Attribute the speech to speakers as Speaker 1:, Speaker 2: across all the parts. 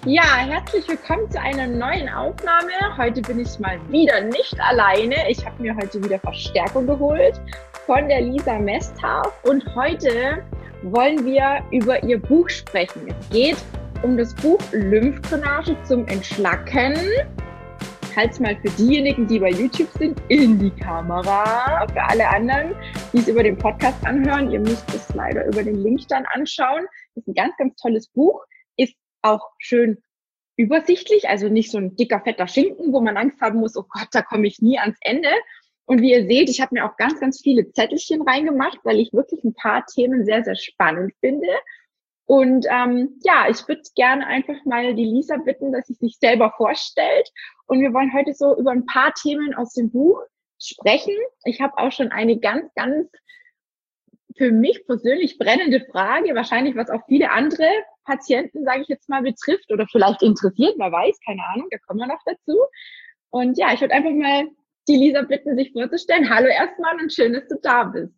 Speaker 1: Ja, herzlich willkommen zu einer neuen Aufnahme. Heute bin ich mal wieder nicht alleine. Ich habe mir heute wieder Verstärkung geholt von der Lisa Mesthardt und heute wollen wir über ihr Buch sprechen. Es geht um das Buch Lymphdrainage zum Entschlacken. Ich halte es mal für diejenigen, die bei YouTube sind, in die Kamera. Für alle anderen, die es über den Podcast anhören, ihr müsst es leider über den Link dann anschauen. Das ist ein ganz, ganz tolles Buch. Ist auch schön übersichtlich, also nicht so ein dicker, fetter Schinken, wo man Angst haben muss, oh Gott, da komme ich nie ans Ende. Und wie ihr seht, ich habe mir auch ganz, ganz viele Zettelchen reingemacht, weil ich wirklich ein paar Themen sehr, sehr spannend finde. Und ja, ich würde gerne einfach mal die Lisa bitten, dass sie sich selber vorstellt. Und wir wollen heute so über ein paar Themen aus dem Buch sprechen. Ich habe auch schon eine ganz, ganz für mich persönlich brennende Frage, wahrscheinlich was auch viele andere Patienten, sage ich jetzt mal, betrifft oder vielleicht interessiert, wer weiß, keine Ahnung, da kommen wir noch dazu. Und ja, ich würde einfach mal die Lisa bitten, sich vorzustellen. Hallo erstmal und schön, dass du da bist.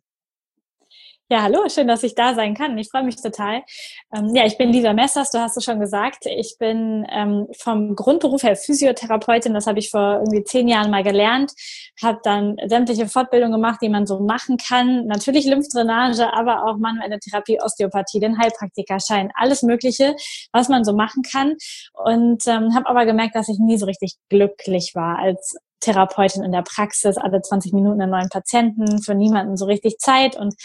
Speaker 2: Ja, hallo, schön, dass ich da sein kann. Ich freue mich total. Ja, ich bin Lisa Mesthardt, du hast es schon gesagt. Ich bin vom Grundberuf her Physiotherapeutin, das habe ich vor irgendwie 10 Jahren mal gelernt, habe dann sämtliche Fortbildungen gemacht, die man so machen kann. Natürlich Lymphdrainage, aber auch manuelle Therapie, Osteopathie, den Heilpraktikerschein, alles Mögliche, was man so machen kann. Und habe aber gemerkt, dass ich nie so richtig glücklich war als Therapeutin in der Praxis, alle 20 Minuten einen neuen Patienten, für niemanden so richtig Zeit. Und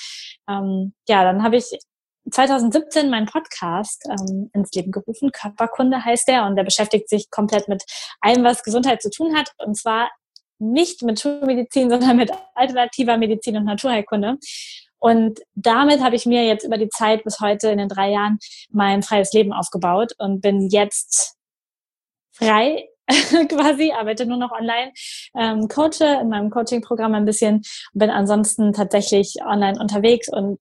Speaker 2: ja, dann habe ich 2017 meinen Podcast ins Leben gerufen. Körperkunde heißt der und der beschäftigt sich komplett mit allem, was Gesundheit zu tun hat. Und zwar nicht mit Schulmedizin, sondern mit alternativer Medizin und Naturheilkunde. Und damit habe ich mir jetzt über die Zeit bis heute in den 3 Jahren mein freies Leben aufgebaut und bin jetzt frei quasi, arbeite nur noch online, coache in meinem Coaching-Programm ein bisschen, bin ansonsten tatsächlich online unterwegs und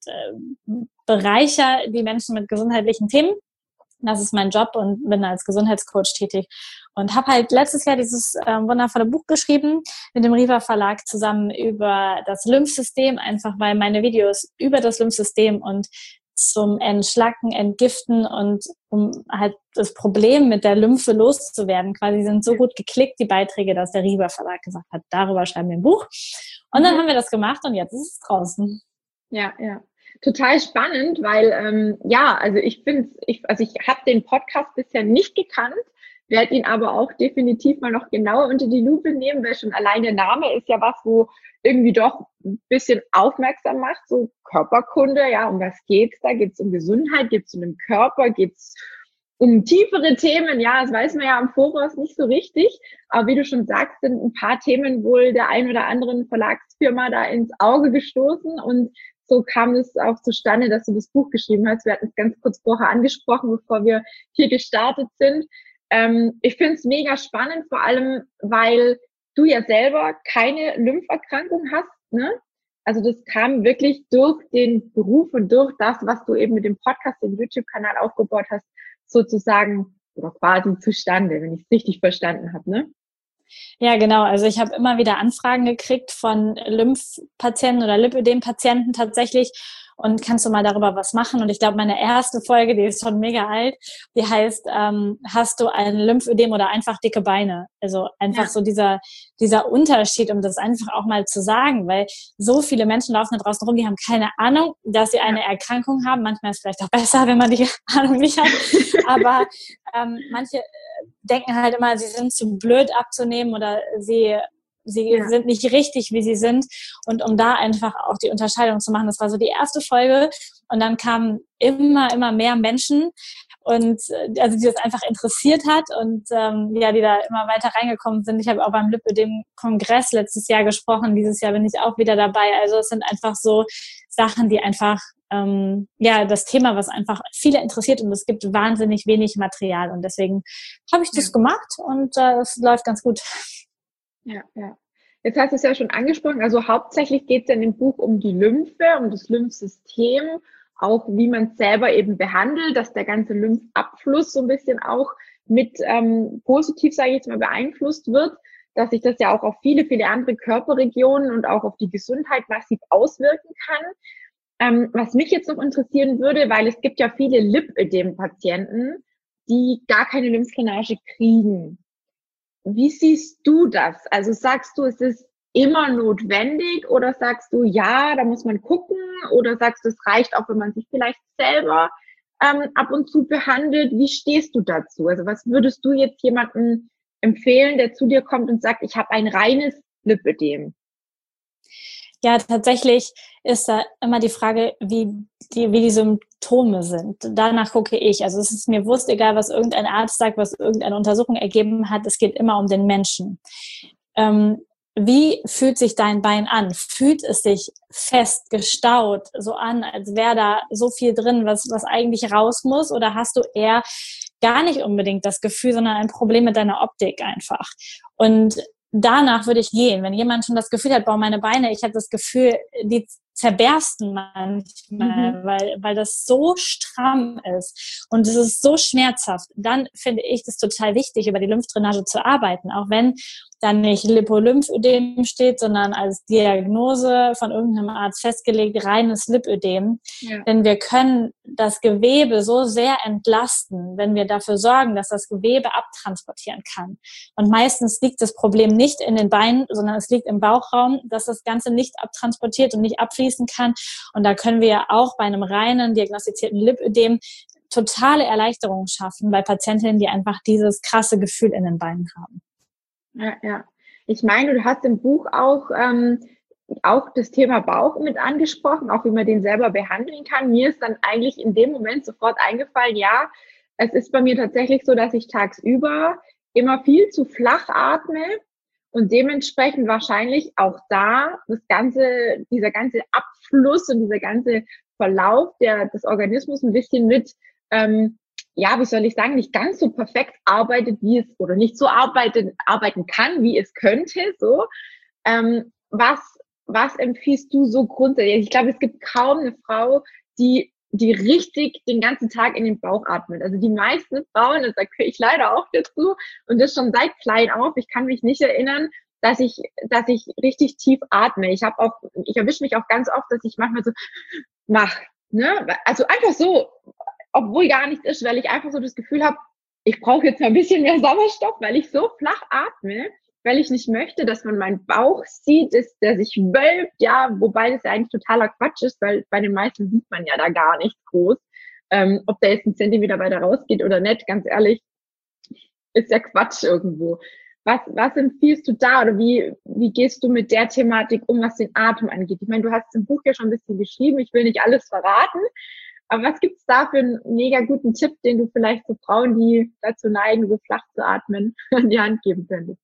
Speaker 2: bereichere die Menschen mit gesundheitlichen Themen. Das ist mein Job und bin als Gesundheitscoach tätig und habe halt letztes Jahr dieses wundervolle Buch geschrieben mit dem Riva Verlag zusammen über das Lymphsystem, einfach weil meine Videos über das Lymphsystem und zum Entschlacken, Entgiften und um halt das Problem mit der Lymphe loszuwerden. Quasi sind so gut geklickt, die Beiträge, dass der Riva Verlag gesagt hat, darüber schreiben wir ein Buch. Und dann haben wir das gemacht und jetzt ist es draußen.
Speaker 1: Ja, ja. Total spannend, weil ja, also ich finde, ich habe den Podcast bisher nicht gekannt, werde ihn aber auch definitiv mal noch genauer unter die Lupe nehmen, weil schon allein der Name ist ja was, wo irgendwie doch ein bisschen aufmerksam macht, so Körperkunde, ja, um was geht's da? Geht's um Gesundheit? Geht's um den Körper? Geht's um tiefere Themen? Ja, das weiß man ja am Voraus nicht so richtig, aber wie du schon sagst, sind ein paar Themen wohl der ein oder anderen Verlagsfirma da ins Auge gestoßen und so kam es auch zustande, dass du das Buch geschrieben hast. Wir hatten es ganz kurz vorher angesprochen, bevor wir hier gestartet sind. Ich finde es mega spannend, vor allem, weil du ja selber keine Lympherkrankung hast, ne? Also das kam wirklich durch den Beruf und durch das, was du eben mit dem Podcast, dem YouTube-Kanal aufgebaut hast, sozusagen oder quasi zustande, wenn ich es richtig verstanden habe, ne?
Speaker 2: Ja, genau. Also ich habe immer wieder Anfragen gekriegt von Lymphpatienten oder Lipödem-Patienten tatsächlich. Und kannst du mal darüber was machen? Und ich glaube, meine erste Folge, die ist schon mega alt, die heißt, hast du ein Lymphödem oder einfach dicke Beine? Also einfach so dieser Unterschied, um das einfach auch mal zu sagen, weil so viele Menschen laufen da draußen rum, die haben keine Ahnung, dass sie eine Erkrankung haben. Manchmal ist es vielleicht auch besser, wenn man die Ahnung nicht hat. Aber manche denken halt immer, sie sind zu blöd abzunehmen oder sie sind nicht richtig, wie sie sind. Und um da einfach auch die Unterscheidung zu machen, das war so die erste Folge. Und dann kamen immer mehr Menschen und also die das einfach interessiert hat und ja, die da immer weiter reingekommen sind. Ich habe auch beim Lipödem-Kongress letztes Jahr gesprochen. Dieses Jahr bin ich auch wieder dabei. Also es sind einfach so Sachen, die einfach ja, das Thema, was einfach viele interessiert und es gibt wahnsinnig wenig Material und deswegen habe ich das gemacht und es läuft ganz gut.
Speaker 1: Ja, ja. Jetzt hast du es ja schon angesprochen, also hauptsächlich geht es ja in dem Buch um die Lymphe, um das Lymphsystem, auch wie man es selber eben behandelt, dass der ganze Lymphabfluss so ein bisschen auch mit positiv, sage ich jetzt mal, beeinflusst wird, dass sich das ja auch auf viele, viele andere Körperregionen und auch auf die Gesundheit massiv auswirken kann. Was mich jetzt noch interessieren würde, weil es gibt ja viele Lipödem-Patienten, die gar keine Lymphdrainage kriegen. Wie siehst du das? Also sagst du, es ist immer notwendig oder sagst du, ja, da muss man gucken oder sagst du, es reicht auch, wenn man sich vielleicht selber ab und zu behandelt? Wie stehst du dazu? Also was würdest du jetzt jemandem empfehlen, der zu dir kommt und sagt, ich habe ein reines Lipödem?
Speaker 2: Ja, tatsächlich ist da immer die Frage, wie die Symptome sind. Danach gucke ich. Also es ist mir wurscht, egal was irgendein Arzt sagt, was irgendeine Untersuchung ergeben hat. Es geht immer um den Menschen. Wie fühlt sich dein Bein an? Fühlt es sich fest, gestaut, so an, als wäre da so viel drin, was eigentlich raus muss? Oder hast du eher gar nicht unbedingt das Gefühl, sondern ein Problem mit deiner Optik einfach? Und danach würde ich gehen. Wenn jemand schon das Gefühl hat, boah, meine Beine, ich habe das Gefühl, die zerbersten manchmal, weil das so stramm ist und es ist so schmerzhaft, dann finde ich das total wichtig, über die Lymphdrainage zu arbeiten, auch wenn dann nicht Lipolymphödem steht, sondern als Diagnose von irgendeinem Arzt festgelegt, reines Lipödem. Ja. Denn wir können das Gewebe so sehr entlasten, wenn wir dafür sorgen, dass das Gewebe abtransportieren kann. Und meistens liegt das Problem nicht in den Beinen, sondern es liegt im Bauchraum, dass das Ganze nicht abtransportiert und nicht abfließen kann. Und da können wir ja auch bei einem reinen diagnostizierten Lipödem totale Erleichterung schaffen bei Patientinnen, die einfach dieses krasse Gefühl in den Beinen haben.
Speaker 1: Ja, ja. Ich meine, du hast im Buch auch das Thema Bauch mit angesprochen, auch wie man den selber behandeln kann. Mir ist dann eigentlich in dem Moment sofort eingefallen, ja, es ist bei mir tatsächlich so, dass ich tagsüber immer viel zu flach atme und dementsprechend wahrscheinlich auch da dieser ganze Abfluss und dieser ganze Verlauf des Organismus ein bisschen mit ja, wie soll ich sagen, nicht ganz so perfekt arbeitet, wie es, oder nicht so arbeiten kann, wie es könnte, so. Was empfiehlst du so grundsätzlich? Ich glaube, es gibt kaum eine Frau, die richtig den ganzen Tag in den Bauch atmet. Also die meisten Frauen, das gehöre ich leider auch dazu, und das schon seit klein auf. Ich kann mich nicht erinnern, dass ich richtig tief atme. Ich erwische mich auch ganz oft, dass ich manchmal so mache, ne? Also einfach so, obwohl gar nichts ist, weil ich einfach so das Gefühl habe, ich brauche jetzt mal ein bisschen mehr Sauerstoff, weil ich so flach atme, weil ich nicht möchte, dass man meinen Bauch sieht, der sich wölbt, ja, wobei das ja eigentlich totaler Quatsch ist, weil bei den meisten sieht man ja da gar nichts groß. Ob der jetzt 1 Zentimeter weiter rausgeht oder nicht, ganz ehrlich, ist ja Quatsch irgendwo. Was empfiehlst du da, oder wie gehst du mit der Thematik um, was den Atem angeht? Ich meine, du hast im Buch ja schon ein bisschen geschrieben, ich will nicht alles verraten, aber was gibt's da für einen mega guten Tipp, den du vielleicht so Frauen, die dazu neigen, so flach zu atmen, an die Hand geben könntest?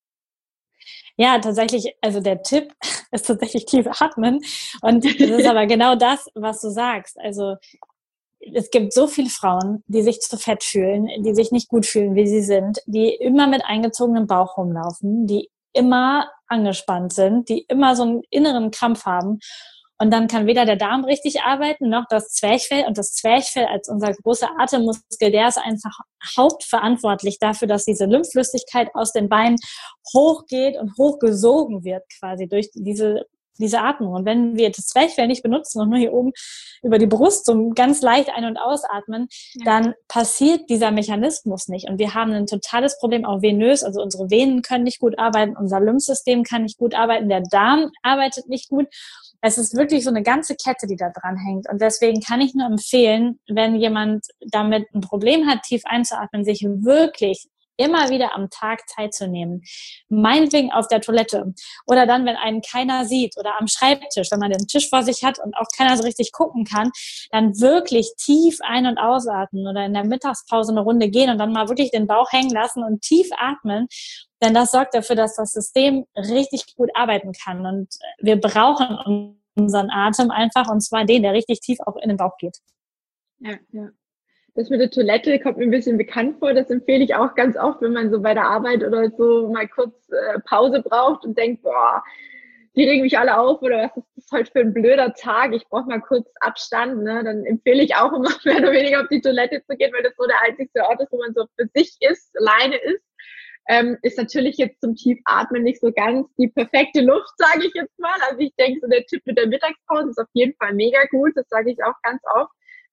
Speaker 2: Ja, tatsächlich, also der Tipp ist tatsächlich tief atmen. Und das ist aber genau das, was du sagst. Also es gibt so viele Frauen, die sich zu fett fühlen, die sich nicht gut fühlen, wie sie sind, die immer mit eingezogenem Bauch rumlaufen, die immer angespannt sind, die immer so einen inneren Krampf haben. Und dann kann weder der Darm richtig arbeiten, noch das Zwerchfell. Und das Zwerchfell als unser großer Atemmuskel, der ist einfach hauptverantwortlich dafür, dass diese Lymphflüssigkeit aus den Beinen hochgeht und hochgesogen wird quasi durch diese Atmung. Und wenn wir das Zwerchfell nicht benutzen und nur hier oben über die Brust so ganz leicht ein- und ausatmen, dann passiert dieser Mechanismus nicht. Und wir haben ein totales Problem auch venös. Also unsere Venen können nicht gut arbeiten, unser Lymphsystem kann nicht gut arbeiten, der Darm arbeitet nicht gut. Es ist wirklich so eine ganze Kette, die da dran hängt. Und deswegen kann ich nur empfehlen, wenn jemand damit ein Problem hat, tief einzuatmen, sich wirklich immer wieder am Tag Zeit zu nehmen. Meinetwegen auf der Toilette oder dann, wenn einen keiner sieht oder am Schreibtisch, wenn man den Tisch vor sich hat und auch keiner so richtig gucken kann, dann wirklich tief ein- und ausatmen oder in der Mittagspause eine Runde gehen und dann mal wirklich den Bauch hängen lassen und tief atmen. Denn das sorgt dafür, dass das System richtig gut arbeiten kann. Und wir brauchen unseren Atem einfach, und zwar den, der richtig tief auch in den Bauch geht.
Speaker 1: Ja, ja. Das mit der Toilette kommt mir ein bisschen bekannt vor. Das empfehle ich auch ganz oft, wenn man so bei der Arbeit oder so mal kurz Pause braucht und denkt, boah, die regen mich alle auf, oder was ist das heute für ein blöder Tag? Ich brauche mal kurz Abstand. Ne? Dann empfehle ich auch immer mehr oder weniger auf die Toilette zu gehen, weil das so der einzige Ort ist, wo man so für sich ist, alleine ist. Ist natürlich jetzt zum Tiefatmen nicht so ganz die perfekte Luft, sage ich jetzt mal. Also ich denke, so der Tipp mit der Mittagspause ist auf jeden Fall mega gut. Das sage ich auch ganz oft.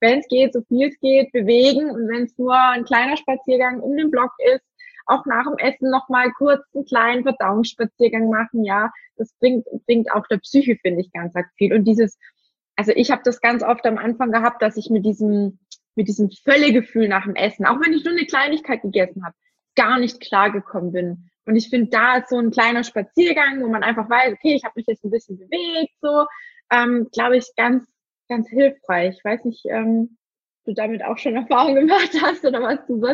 Speaker 1: wenn es geht, so viel es geht, bewegen. Und wenn es nur ein kleiner Spaziergang um den Block ist, auch nach dem Essen nochmal kurz einen kleinen Verdauungsspaziergang machen, ja, das bringt auch der Psyche, finde ich, ganz arg viel. Und also ich habe das ganz oft am Anfang gehabt, dass ich mit diesem Völlegefühl nach dem Essen, auch wenn ich nur eine Kleinigkeit gegessen habe, gar nicht klargekommen bin. Und ich finde, da ist so ein kleiner Spaziergang, wo man einfach weiß, okay, ich habe mich jetzt ein bisschen bewegt, so, glaube ich, ganz, ganz hilfreich. Ich weiß nicht, du damit auch schon Erfahrung gemacht hast oder was du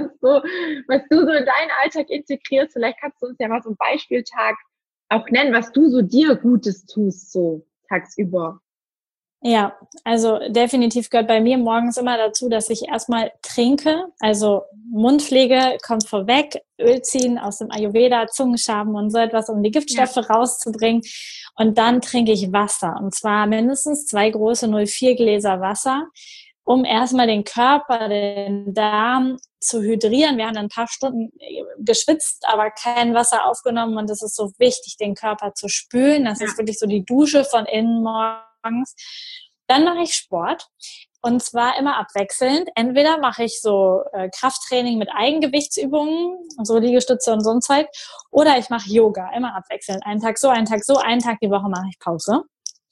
Speaker 1: so in deinen Alltag integrierst. Vielleicht kannst du uns ja mal so einen Beispieltag auch nennen, was du so dir Gutes tust, so tagsüber.
Speaker 2: Ja, also definitiv gehört bei mir morgens immer dazu, dass ich erstmal trinke. Also Mundpflege kommt vorweg, Öl ziehen aus dem Ayurveda, Zungenschaben und so etwas, um die Giftstoffe rauszubringen. Und dann trinke ich Wasser. Und zwar mindestens 2 große 0,4 Gläser Wasser, um erstmal den Körper, den Darm zu hydrieren. Wir haben dann ein paar Stunden geschwitzt, aber kein Wasser aufgenommen. Und es ist so wichtig, den Körper zu spülen. Das ist wirklich so die Dusche von innen morgens. Dann mache ich Sport. Und zwar immer abwechselnd. Entweder mache ich so Krafttraining mit Eigengewichtsübungen, so Liegestütze und so ein Zeug. Oder ich mache Yoga, immer abwechselnd. Einen Tag so, einen Tag so, einen Tag die Woche mache ich Pause.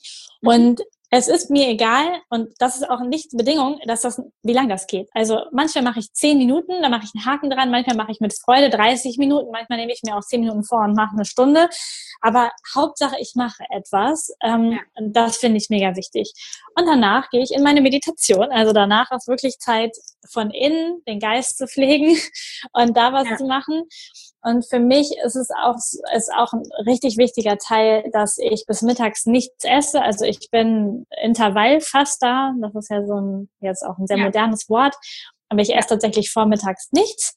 Speaker 2: Und es ist mir egal, und das ist auch nicht Bedingung, wie lang das geht. Also manchmal mache ich 10 Minuten, dann mache ich einen Haken dran, manchmal mache ich mit Freude 30 Minuten, manchmal nehme ich mir auch 10 Minuten vor und mache eine Stunde. Aber Hauptsache, ich mache etwas. Das finde ich mega wichtig. Und danach gehe ich in meine Meditation. Also danach ist wirklich Zeit, von innen den Geist zu pflegen und da was zu machen. Und für mich ist es auch ein richtig wichtiger Teil, dass ich bis mittags nichts esse. Also ich bin Intervallfaster. Das ist ja jetzt auch ein sehr modernes Wort. Aber ich esse tatsächlich vormittags nichts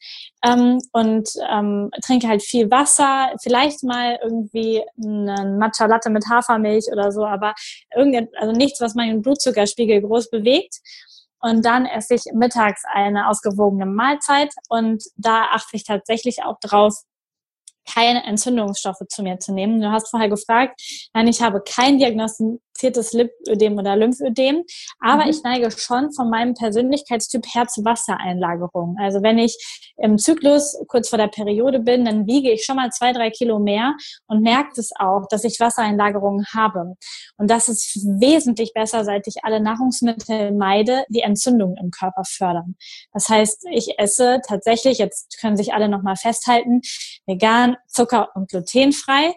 Speaker 2: und trinke halt viel Wasser, vielleicht mal irgendwie einen Matcha Latte mit Hafermilch oder so, aber also nichts, was meinen Blutzuckerspiegel groß bewegt. Und dann esse ich mittags eine ausgewogene Mahlzeit und da achte ich tatsächlich auch drauf, keine Entzündungsstoffe zu mir zu nehmen. Du hast vorher gefragt, nein, ich habe kein diagnostiziertes Lipödem oder Lymphödem, aber ich neige schon von meinem Persönlichkeitstyp her zu Wassereinlagerung. Also wenn ich im Zyklus kurz vor der Periode bin, dann wiege ich schon mal 2-3 Kilo mehr und merke es auch, dass ich Wassereinlagerungen habe. Und das ist wesentlich besser, seit ich alle Nahrungsmittel meide, die Entzündungen im Körper fördern. Das heißt, ich esse tatsächlich, jetzt können sich alle nochmal festhalten, vegan, zucker- und glutenfrei,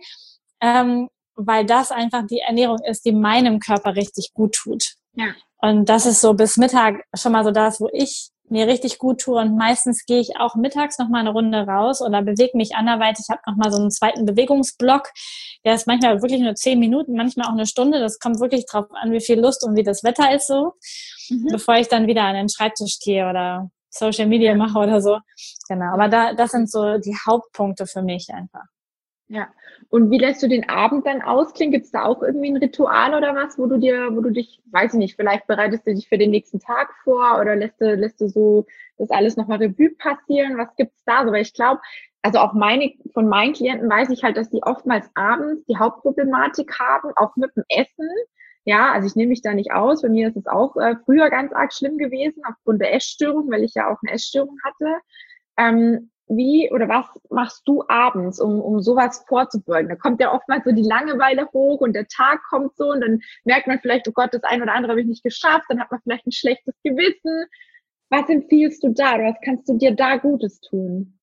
Speaker 2: weil das einfach die Ernährung ist, die meinem Körper richtig gut tut. Ja. Und das ist so bis Mittag schon mal so das, wo ich mir richtig gut tue. Und meistens gehe ich auch mittags noch mal eine Runde raus oder bewege mich anderweitig. Ich habe noch mal so einen zweiten Bewegungsblock. Der ist manchmal wirklich nur 10 Minuten, manchmal auch eine Stunde. Das kommt wirklich drauf an, wie viel Lust und wie das Wetter ist so. Bevor ich dann wieder an den Schreibtisch gehe oder Social Media mache oder so. Genau, aber das sind so die Hauptpunkte für mich einfach.
Speaker 1: Ja. Und wie lässt du den Abend dann ausklingen? Gibt es da auch irgendwie ein Ritual oder was, wo du dich, weiß ich nicht, vielleicht bereitest du dich für den nächsten Tag vor oder lässt du so das alles nochmal Revue passieren? Was gibt's da so? Weil ich glaube, also auch von meinen Klienten weiß ich halt, dass die oftmals abends die Hauptproblematik haben, auch mit dem Essen. Ja, also ich nehme mich da nicht aus. Bei mir ist es auch früher ganz arg schlimm gewesen, aufgrund der Essstörung, weil ich ja auch eine Essstörung hatte. Wie oder was machst du abends, um sowas vorzubeugen? Da kommt ja oftmals so die Langeweile hoch und der Tag kommt so und dann merkt man vielleicht, oh Gott, das eine oder andere habe ich nicht geschafft, dann hat man vielleicht ein schlechtes Gewissen. Was empfiehlst du da oder was kannst du dir da Gutes tun?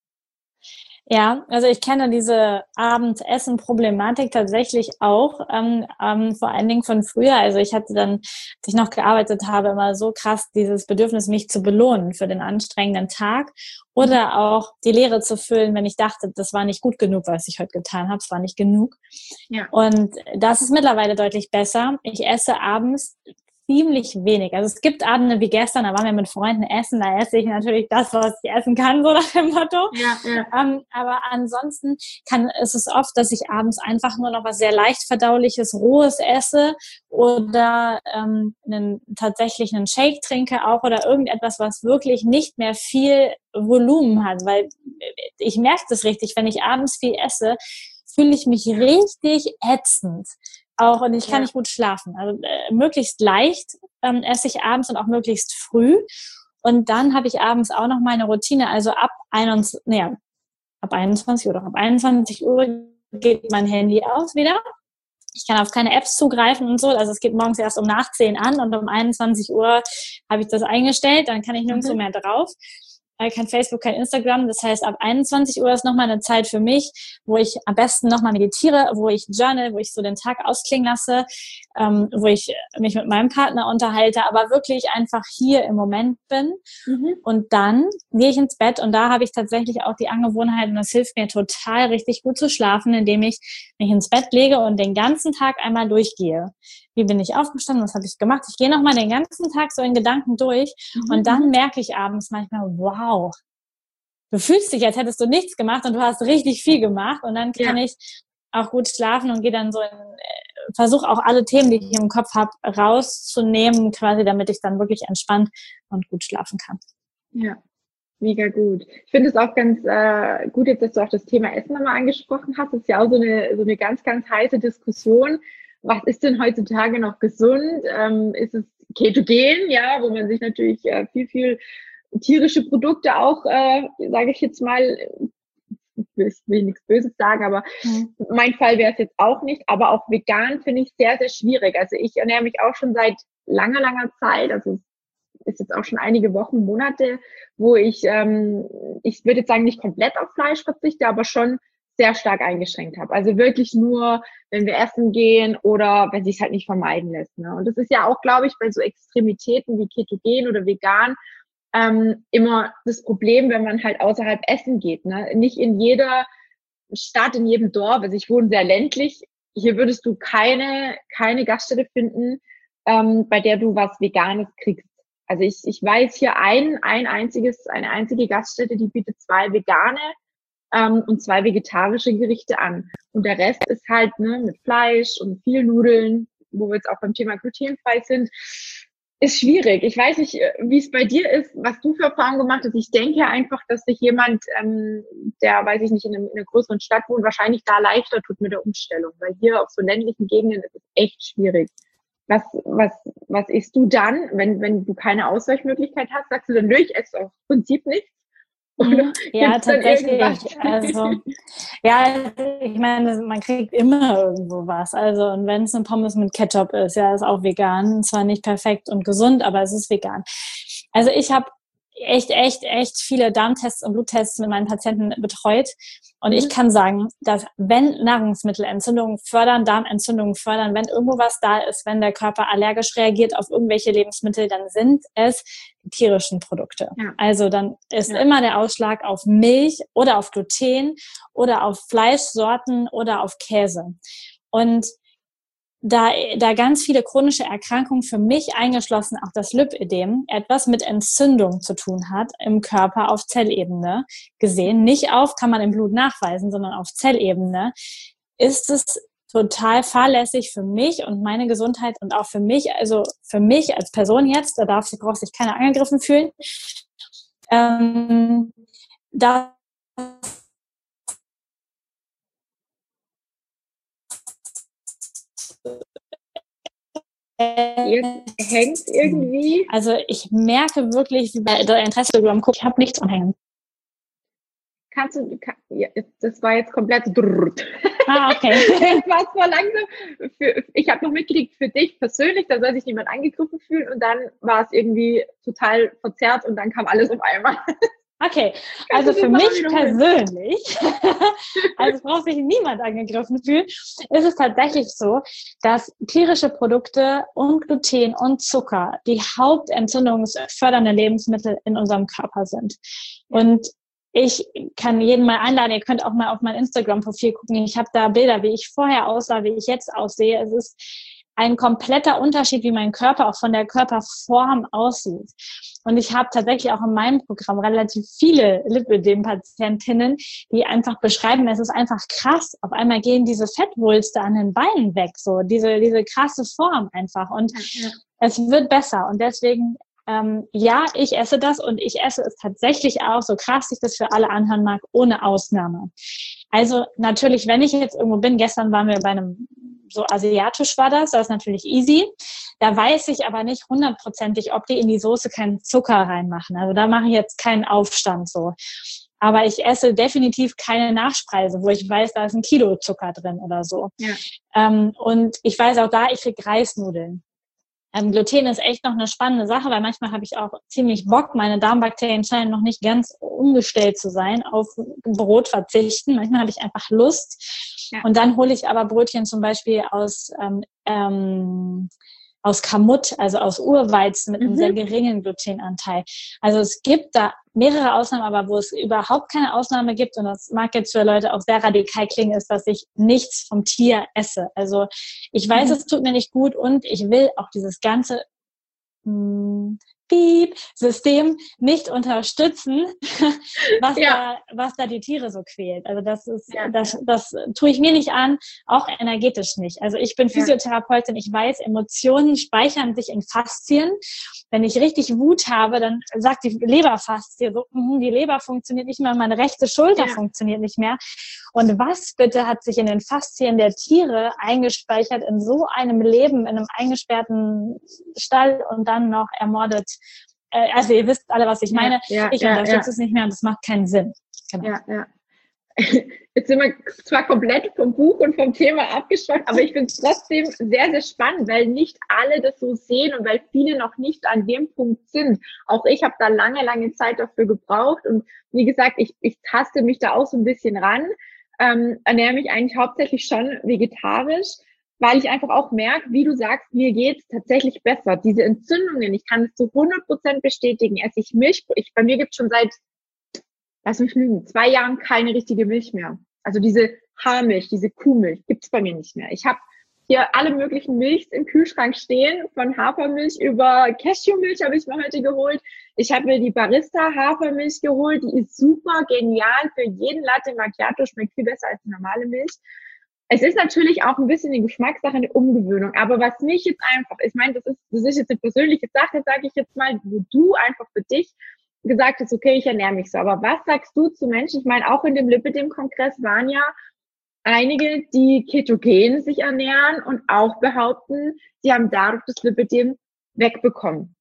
Speaker 2: Ja, also ich kenne diese Abendessen-Problematik tatsächlich auch, vor allen Dingen von früher. Also ich hatte dann, als ich noch gearbeitet habe, immer so krass dieses Bedürfnis, mich zu belohnen für den anstrengenden Tag oder auch die Leere zu füllen, wenn ich dachte, das war nicht gut genug, was ich heute getan habe, es war nicht genug. Ja. Und das ist mittlerweile deutlich besser. Ich esse abends ziemlich wenig. Also es gibt Abende wie gestern, da waren wir mit Freunden essen, da esse ich natürlich das, was ich essen kann, so nach dem Motto. Ja. Aber ansonsten ist es oft, dass ich abends einfach nur noch was sehr leicht verdauliches, rohes esse oder tatsächlich einen Shake trinke auch oder irgendetwas, was wirklich nicht mehr viel Volumen hat, weil ich merke das richtig, wenn ich abends viel esse, fühle ich mich richtig ätzend. Auch und ich kann nicht gut schlafen. Also möglichst leicht esse ich abends und auch möglichst früh. Und dann habe ich abends auch noch meine Routine, also ab 21 Uhr, doch ab 21 Uhr geht mein Handy aus wieder. Ich kann auf keine Apps zugreifen und so. Also es geht morgens erst um nach 10 an und um 21 Uhr habe ich das eingestellt. Dann kann ich nirgendwo mehr drauf. Kein Facebook, kein Instagram. Das heißt, ab 21 Uhr ist nochmal eine Zeit für mich, wo ich am besten nochmal meditiere, wo ich journal, wo ich so den Tag ausklingen lasse, wo ich mich mit meinem Partner unterhalte, aber wirklich einfach hier im Moment bin. Und dann gehe ich ins Bett und da habe ich tatsächlich auch die Angewohnheit und das hilft mir total richtig gut zu schlafen, indem ich mich ins Bett lege und den ganzen Tag einmal durchgehe. Wie bin ich aufgestanden? Was habe ich gemacht? Ich gehe nochmal den ganzen Tag so in Gedanken durch und dann merke ich abends manchmal, wow, du fühlst dich, als hättest du nichts gemacht und du hast richtig viel gemacht und dann kann ich auch gut schlafen und gehe dann so versuche auch alle Themen, die ich im Kopf habe, rauszunehmen, quasi, damit ich dann wirklich entspannt und gut schlafen kann.
Speaker 1: Ja, mega gut. Ich finde es auch ganz gut jetzt, dass du auch das Thema Essen nochmal angesprochen hast. Das ist ja auch so eine ganz, ganz heiße Diskussion. Was ist denn heutzutage noch gesund? Ist es ketogen, ja, wo man sich natürlich viel tierische Produkte auch, sage ich jetzt mal, ich will nichts Böses sagen, aber mein Fall wäre es jetzt auch nicht. Aber auch vegan finde ich sehr, sehr schwierig. Also ich ernähre mich auch schon seit langer, langer Zeit, also ist jetzt auch schon einige Wochen, Monate, wo ich würde jetzt sagen, nicht komplett auf Fleisch verzichte, aber schon sehr stark eingeschränkt habe. Also wirklich nur, wenn wir essen gehen oder wenn sich es halt nicht vermeiden lässt. Ne? Und das ist ja auch, glaube ich, bei so Extremitäten wie ketogen oder vegan immer das Problem, wenn man halt außerhalb essen geht. Ne? Nicht in jeder Stadt, in jedem Dorf, also ich wohne sehr ländlich, hier würdest du keine Gaststätte finden, bei der du was Veganes kriegst. Also ich weiß hier eine einzige Gaststätte, die bietet 2 vegane und 2 vegetarische Gerichte an. Und der Rest ist halt mit Fleisch und viel Nudeln, wo wir jetzt auch beim Thema glutenfrei sind, ist schwierig. Ich weiß nicht, wie es bei dir ist, was du für Erfahrungen gemacht hast. Ich denke einfach, dass sich jemand, der, weiß ich nicht, in einer größeren Stadt wohnt, wahrscheinlich da leichter tut mit der Umstellung. Weil hier auf so ländlichen Gegenden ist es echt schwierig. Was isst du dann, wenn du keine Ausweichmöglichkeit hast? Sagst du dann, nö, ich esse aus Prinzip nichts?
Speaker 2: Ja, tatsächlich. Also, ja, ich meine, man kriegt immer irgendwo was. Also, und wenn es eine Pommes mit Ketchup ist, ja, ist auch vegan. Zwar nicht perfekt und gesund, aber es ist vegan. Also, ich habe echt viele Darmtests und Bluttests mit meinen Patienten betreut. Und ich kann sagen, dass wenn Nahrungsmittel Entzündungen fördern, Darmentzündungen fördern, wenn irgendwo was da ist, wenn der Körper allergisch reagiert auf irgendwelche Lebensmittel, dann sind es die tierischen Produkte. Ja. Also dann ist immer der Ausschlag auf Milch oder auf Gluten oder auf Fleischsorten oder auf Käse. Und da ganz viele chronische Erkrankungen, für mich eingeschlossen auch das Lipödem, etwas mit Entzündung zu tun hat im Körper auf Zellebene gesehen, nicht kann man im Blut nachweisen, sondern auf Zellebene, ist es total fahrlässig für mich und meine Gesundheit und auch für mich, also für mich als Person jetzt, braucht sich keiner angegriffen fühlen, da
Speaker 1: Jetzt hängt irgendwie.
Speaker 2: Also ich merke wirklich, wie bei der Interesse-Programm guckt, ich habe nichts anhängen.
Speaker 1: Das war jetzt komplett.
Speaker 2: Ah, okay.
Speaker 1: Das war zwar langsam. Ich habe noch mitgekriegt, für dich persönlich, da soll sich niemand angegriffen fühlen und dann war es irgendwie total verzerrt und dann kam alles auf einmal.
Speaker 2: Okay, also für mich persönlich, also braucht sich niemand angegriffen fühlen, ist es tatsächlich so, dass tierische Produkte und Gluten und Zucker die hauptentzündungsfördernden Lebensmittel in unserem Körper sind. Und ich kann jeden mal einladen, ihr könnt auch mal auf mein Instagram-Profil gucken. Ich habe da Bilder, wie ich vorher aussah, wie ich jetzt aussehe. Es ist ein kompletter Unterschied, wie mein Körper auch von der Körperform aussieht. Und ich habe tatsächlich auch in meinem Programm relativ viele Lipödem-Patientinnen, die einfach beschreiben, es ist einfach krass. Auf einmal gehen diese Fettwulste an den Beinen weg, so diese krasse Form einfach. Und es wird besser. Und deswegen, ja, ich esse das und ich esse es tatsächlich auch, so krass sich das für alle anhören mag, ohne Ausnahme. Also natürlich, wenn ich jetzt irgendwo bin, gestern waren wir bei einem, so asiatisch war das ist natürlich easy. Da weiß ich aber nicht hundertprozentig, ob die in die Soße keinen Zucker reinmachen. Also da mache ich jetzt keinen Aufstand so. Aber ich esse definitiv keine Nachspeise, wo ich weiß, da ist 1 Kilo Zucker drin oder so.
Speaker 1: Ja.
Speaker 2: Und ich weiß auch da, ich krieg Reisnudeln. Gluten ist echt noch eine spannende Sache, weil manchmal habe ich auch ziemlich Bock, meine Darmbakterien scheinen noch nicht ganz umgestellt zu sein, auf Brot verzichten. Manchmal habe ich einfach Lust. Ja. Und dann hole ich aber Brötchen zum Beispiel aus Kamut, also aus Urweizen mit einem sehr geringen Glutenanteil. Also es gibt da mehrere Ausnahmen, aber wo es überhaupt keine Ausnahme gibt, und das mag jetzt für Leute auch sehr radikal klingen, ist, dass ich nichts vom Tier esse. Also ich weiß, es tut mir nicht gut und ich will auch dieses ganze System nicht unterstützen, was da die Tiere so quält. Also das tue ich mir nicht an, auch energetisch nicht. Also ich bin Physiotherapeutin, ich weiß, Emotionen speichern sich in Faszien. Wenn ich richtig Wut habe, dann sagt die Leberfaszie so, die Leber funktioniert nicht mehr, meine rechte Schulter funktioniert nicht mehr. Und was bitte hat sich in den Faszien der Tiere eingespeichert in so einem Leben, in einem eingesperrten Stall und dann noch ermordet? Also ihr wisst alle, was ich meine. Ich unterstütze es nicht mehr und es macht keinen Sinn. Genau.
Speaker 1: Jetzt sind wir zwar komplett vom Buch und vom Thema abgeschweift, aber ich finde es trotzdem sehr, sehr spannend, weil nicht alle das so sehen und weil viele noch nicht an dem Punkt sind. Auch ich habe da lange, lange Zeit dafür gebraucht und wie gesagt, ich taste mich da auch so ein bisschen ran, ernähre mich eigentlich hauptsächlich schon vegetarisch, weil ich einfach auch merke, wie du sagst, mir geht's tatsächlich besser. Diese Entzündungen, ich kann es zu 100% bestätigen, esse ich Milch, bei mir gibt's schon seit, lass mich lügen, 2 Jahren keine richtige Milch mehr. Also diese Haarmilch, diese Kuhmilch gibt's bei mir nicht mehr. Ich habe hier alle möglichen Milchs im Kühlschrank stehen, von Hafermilch über Cashewmilch habe ich mir heute geholt. Ich habe mir die Barista Hafermilch geholt, die ist super genial für jeden Latte Macchiato, schmeckt viel besser als die normale Milch. Es ist natürlich auch ein bisschen die Geschmackssache, eine Umgewöhnung. Aber was mich jetzt einfach, ich meine, das ist jetzt eine persönliche Sache, sage ich jetzt mal, wo du einfach für dich gesagt hast, okay, ich ernähre mich so. Aber was sagst du zu Menschen? Ich meine, auch in dem Lipidem-Kongress waren ja einige, die ketogen sich ernähren und auch behaupten, sie haben dadurch das Lipidem wegbekommen.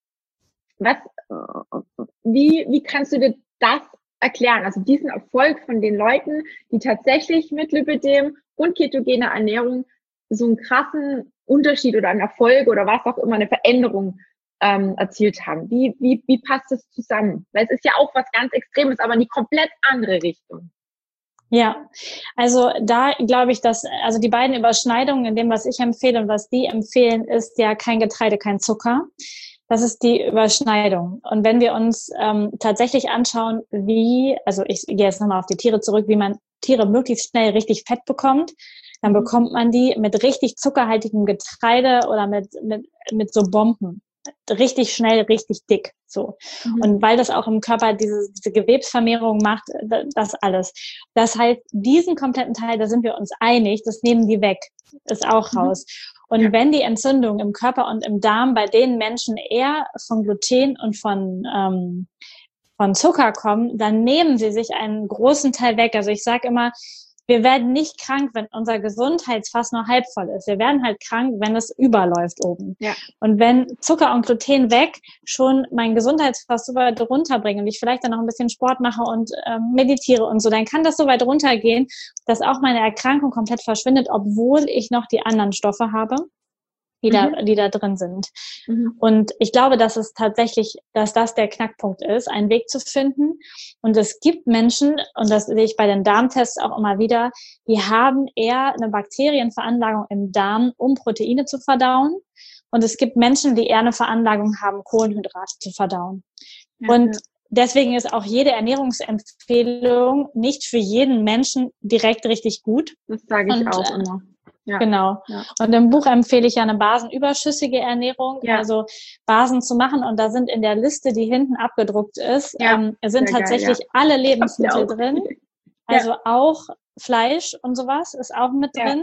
Speaker 1: Wie kannst du dir das erklären? Also diesen Erfolg von den Leuten, die tatsächlich mit Lipidem und ketogener Ernährung so einen krassen Unterschied oder einen Erfolg oder was auch immer, eine Veränderung erzielt haben. Wie passt das zusammen? Weil es ist ja auch was ganz Extremes, aber in die komplett andere Richtung.
Speaker 2: Ja, also da glaube ich, dass also die beiden Überschneidungen in dem, was ich empfehle und was die empfehlen, ist ja kein Getreide, kein Zucker. Das ist die Überschneidung. Und wenn wir uns tatsächlich anschauen, also ich gehe jetzt nochmal auf die Tiere zurück, wie man Tiere möglichst schnell richtig fett bekommt, dann bekommt man die mit richtig zuckerhaltigem Getreide oder mit so Bomben. Richtig schnell, richtig dick, so. Und weil das auch im Körper diese Gewebsvermehrung macht, das alles. Das heißt, diesen kompletten Teil, da sind wir uns einig, das nehmen die weg, ist auch raus. Und wenn die Entzündungen im Körper und im Darm bei den Menschen eher von Gluten und von Zucker kommen, dann nehmen sie sich einen großen Teil weg. Also ich sage immer, wir werden nicht krank, wenn unser Gesundheitsfass nur halb voll ist. Wir werden halt krank, wenn es überläuft oben. Ja. Und wenn Zucker und Gluten weg schon mein Gesundheitsfass so weit runterbringen und ich vielleicht dann noch ein bisschen Sport mache und meditiere und so, dann kann das so weit runtergehen, dass auch meine Erkrankung komplett verschwindet, obwohl ich noch die anderen Stoffe habe, die da drin sind. Und ich glaube, dass das der Knackpunkt ist, einen Weg zu finden. Und es gibt Menschen, und das sehe ich bei den Darmtests auch immer wieder, die haben eher eine Bakterienveranlagung im Darm, um Proteine zu verdauen. Und es gibt Menschen, die eher eine Veranlagung haben, Kohlenhydrate zu verdauen. Und deswegen ist auch jede Ernährungsempfehlung nicht für jeden Menschen direkt richtig gut.
Speaker 1: Das sage ich auch immer.
Speaker 2: Ja. Genau. Ja. Und im Buch empfehle ich ja eine basenüberschüssige Ernährung, also Basen zu machen. Und da sind in der Liste, die hinten abgedruckt ist, sind tatsächlich alle Lebensmittel drin. Also auch Fleisch und sowas ist auch mit drin.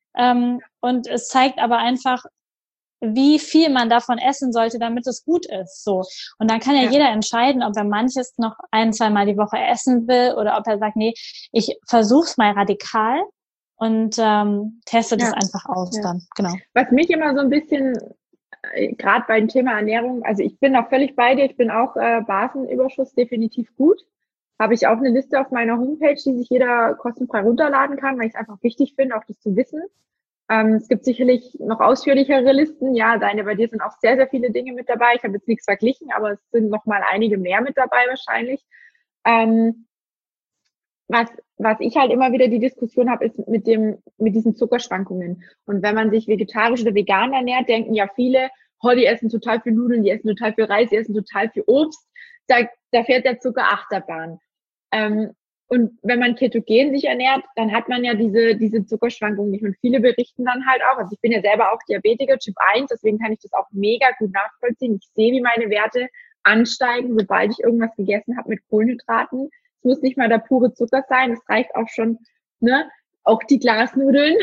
Speaker 2: Und es zeigt aber einfach, wie viel man davon essen sollte, damit es gut ist. So. Und dann kann ja jeder entscheiden, ob er manches noch 1-2 Mal die Woche essen will oder ob er sagt, nee, ich versuch's mal radikal. Und teste das einfach aus dann, genau.
Speaker 1: Was mich immer so ein bisschen gerade beim Thema Ernährung, also ich bin auch völlig bei dir, ich bin auch Basenüberschuss definitiv gut. Habe ich auch eine Liste auf meiner Homepage, die sich jeder kostenfrei runterladen kann, weil ich es einfach wichtig finde, auch das zu wissen. Es gibt sicherlich noch ausführlichere Listen. Ja, bei dir sind auch sehr, sehr viele Dinge mit dabei. Ich habe jetzt nichts verglichen, aber es sind noch mal einige mehr mit dabei wahrscheinlich. Was ich halt immer wieder die Diskussion habe, ist mit diesen Zuckerschwankungen. Und wenn man sich vegetarisch oder vegan ernährt, denken ja viele, oh, die essen total viel Nudeln, die essen total viel Reis, die essen total viel Obst. Da fährt der Zucker Achterbahn. Und wenn man ketogen sich ernährt, dann hat man ja diese Zuckerschwankungen nicht. Und viele berichten dann halt auch, also ich bin ja selber auch Diabetiker Typ 1, deswegen kann ich das auch mega gut nachvollziehen. Ich sehe, wie meine Werte ansteigen, sobald ich irgendwas gegessen habe mit Kohlenhydraten. Es muss nicht mal der pure Zucker sein, es reicht auch schon, ne? Auch die Glasnudeln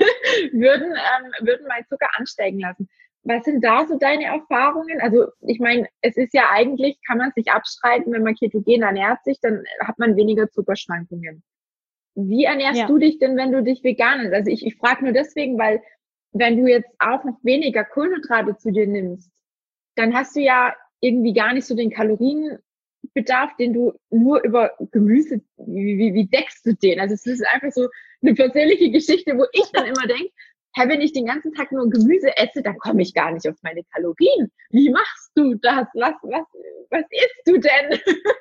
Speaker 1: würden meinen Zucker ansteigen lassen. Was sind da so deine Erfahrungen? Also ich meine, es ist ja eigentlich, kann man sich abstreiten, wenn man ketogen ernährt sich, dann hat man weniger Zuckerschwankungen. Wie ernährst du dich denn, wenn du dich vegan ernährst? Also ich frage nur deswegen, weil wenn du jetzt auch noch weniger Kohlenhydrate zu dir nimmst, dann hast du ja irgendwie gar nicht so den Kalorienbedarf, den du nur über Gemüse, wie deckst du den? Also es ist einfach so eine persönliche Geschichte, wo ich dann immer denke, hey, wenn ich den ganzen Tag nur Gemüse esse, dann komme ich gar nicht auf meine Kalorien. Wie machst du das? Was isst du denn?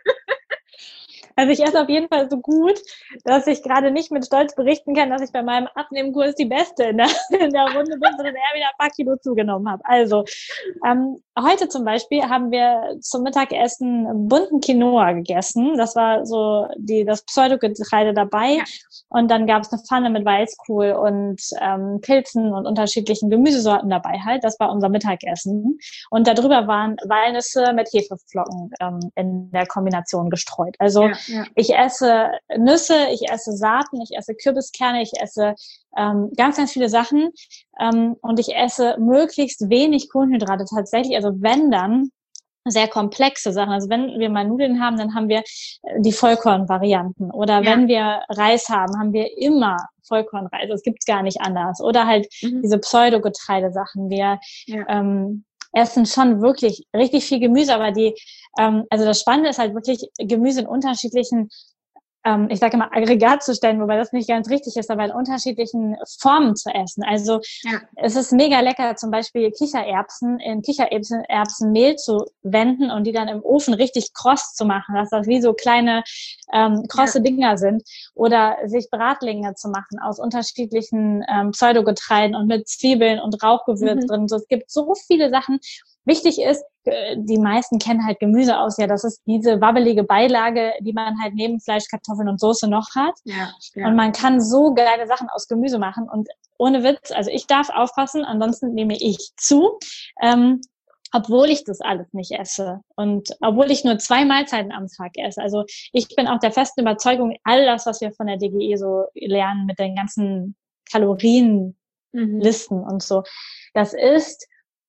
Speaker 2: Also ich esse auf jeden Fall so gut, dass ich gerade nicht mit Stolz berichten kann, dass ich bei meinem Abnehmkurs die Beste in der Runde bin, sondern eher wieder ein paar Kilo zugenommen habe. Also heute zum Beispiel haben wir zum Mittagessen bunten Quinoa gegessen. Das war so das Pseudogetreide dabei. Ja. Und dann gab es eine Pfanne mit Weißkohl und Pilzen und unterschiedlichen Gemüsesorten dabei halt. Das war unser Mittagessen. Und darüber waren Walnüsse mit Hefeflocken in der Kombination gestreut. Also ich esse Nüsse, ich esse Saaten, ich esse Kürbiskerne, ich esse ganz, ganz viele Sachen und ich esse möglichst wenig Kohlenhydrate tatsächlich. Also wenn dann sehr komplexe Sachen. Also wenn wir mal Nudeln haben, dann haben wir die Vollkornvarianten. Oder wenn wir Reis haben, haben wir immer Vollkornreis. Das gibt's gar nicht anders. Oder halt diese Pseudogetreidesachen. Wir essen schon wirklich richtig viel Gemüse, aber also das Spannende ist halt wirklich Gemüse in unterschiedlichen, ich sage immer Aggregatzustände, wobei das nicht ganz richtig ist, aber in unterschiedlichen Formen zu essen. Also es ist mega lecker, zum Beispiel Kichererbsen in Kichererbsenmehl zu wenden und die dann im Ofen richtig kross zu machen, dass das wie so kleine krosse Dinger sind. Oder sich Bratlinge zu machen aus unterschiedlichen Pseudogetreiden und mit Zwiebeln und Rauchgewürz drin. So, es gibt so viele Sachen. Wichtig ist, die meisten kennen halt Gemüse aus, ja, das ist diese wabbelige Beilage, die man halt neben Fleisch, Kartoffeln und Soße noch hat. Ja. Und man kann so geile Sachen aus Gemüse machen und ohne Witz, also ich darf aufpassen, ansonsten nehme ich zu, obwohl ich das alles nicht esse und obwohl ich nur 2 Mahlzeiten am Tag esse. Also ich bin auch der festen Überzeugung, all das, was wir von der DGE so lernen mit den ganzen Kalorienlisten und so, das ist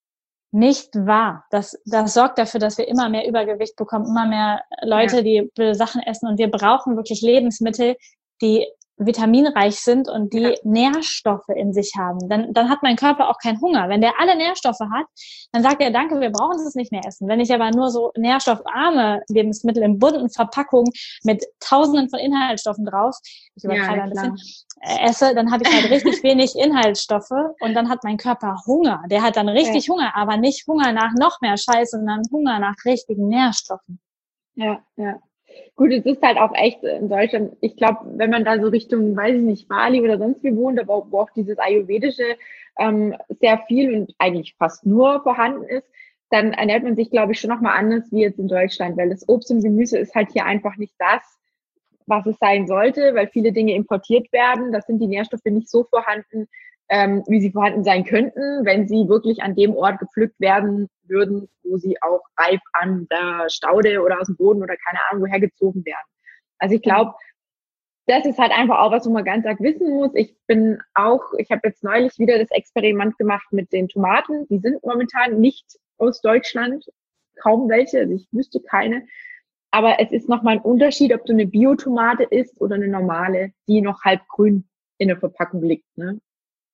Speaker 2: nicht wahr. Das sorgt dafür, dass wir immer mehr Übergewicht bekommen, immer mehr Leute, die Sachen essen und wir brauchen wirklich Lebensmittel, die vitaminreich sind und die Nährstoffe in sich haben. Dann hat mein Körper auch keinen Hunger. Wenn der alle Nährstoffe hat, dann sagt er, danke, wir brauchen es nicht mehr essen. Wenn ich aber nur so nährstoffarme Lebensmittel in bunten Verpackungen mit Tausenden von Inhaltsstoffen drauf, ich übertreibe ein bisschen, esse, dann habe ich halt richtig wenig Inhaltsstoffe und dann hat mein Körper Hunger. Der hat dann richtig Hunger, aber nicht Hunger nach noch mehr Scheiß, sondern Hunger nach richtigen Nährstoffen.
Speaker 1: Ja. Gut, es ist halt auch echt in Deutschland, ich glaube, wenn man da so Richtung, weiß ich nicht, Bali oder sonst wie wohnt, aber wo auch dieses Ayurvedische sehr viel und eigentlich fast nur vorhanden ist, dann ernährt man sich, glaube ich, schon nochmal anders wie jetzt in Deutschland, weil das Obst und Gemüse ist halt hier einfach nicht das, was es sein sollte, weil viele Dinge importiert werden. Da sind die Nährstoffe nicht so vorhanden, wie sie vorhanden sein könnten, wenn sie wirklich an dem Ort gepflückt werden würden, wo sie auch reif an der Staude oder aus dem Boden oder keine Ahnung woher gezogen werden. Also ich glaube, das ist halt einfach auch was, wo man ganz arg wissen muss. Ich habe jetzt neulich wieder das Experiment gemacht mit den Tomaten. Die sind momentan nicht aus Deutschland, kaum welche, also ich wüsste keine. Aber es ist nochmal ein Unterschied, ob du eine Biotomate isst oder eine normale, die noch halb grün in der Verpackung liegt, ne?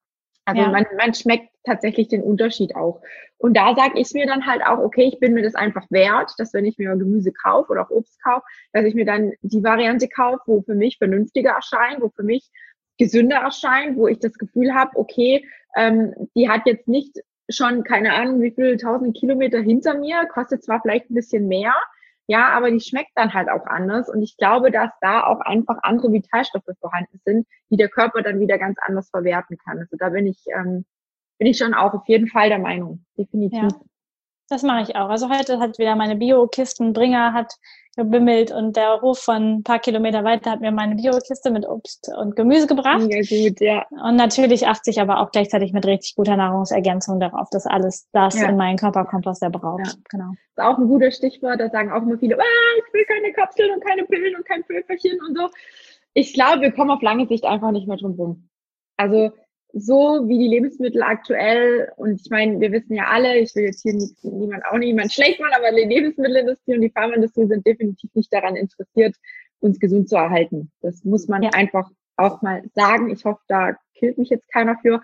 Speaker 1: Also man schmeckt tatsächlich den Unterschied auch. Und da sage ich mir dann halt auch, okay, ich bin mir das einfach wert, dass wenn ich mir Gemüse kaufe oder auch Obst kaufe, dass ich mir dann die Variante kaufe, wo für mich vernünftiger erscheint, wo für mich gesünder erscheint, wo ich das Gefühl habe, okay, die hat jetzt nicht schon, keine Ahnung, wie viele 1000 Kilometer hinter mir, kostet zwar vielleicht ein bisschen mehr, ja, aber die schmeckt dann halt auch anders. Und ich glaube, dass da auch einfach andere Vitalstoffe vorhanden sind, die der Körper dann wieder ganz anders verwerten kann. Also da bin ich schon auch auf jeden Fall der Meinung, definitiv.
Speaker 2: Ja, das mache ich auch. Also heute hat wieder meine Bio-Kistenbringer hat gebimmelt und der Hof von ein paar Kilometer weiter hat mir meine Bio-Kiste mit Obst und Gemüse gebracht.
Speaker 1: Ja, gut, ja.
Speaker 2: Und natürlich achte ich aber auch gleichzeitig mit richtig guter Nahrungsergänzung darauf, dass alles das in meinen Körper kommt, was er braucht.
Speaker 1: Ja.
Speaker 2: Genau.
Speaker 1: Das ist auch ein guter Stichwort. Da sagen auch immer viele, ich will keine Kapseln und keine Pillen und kein Pülverchen und so. Ich glaube, wir kommen auf lange Sicht einfach nicht mehr drum rum. Also so wie die Lebensmittel aktuell, und ich meine, wir wissen ja alle, ich will jetzt hier niemand schlecht machen, aber die Lebensmittelindustrie und die Pharmaindustrie sind definitiv nicht daran interessiert, uns gesund zu erhalten. Das muss man einfach auch mal sagen. Ich hoffe, da killt mich jetzt keiner für.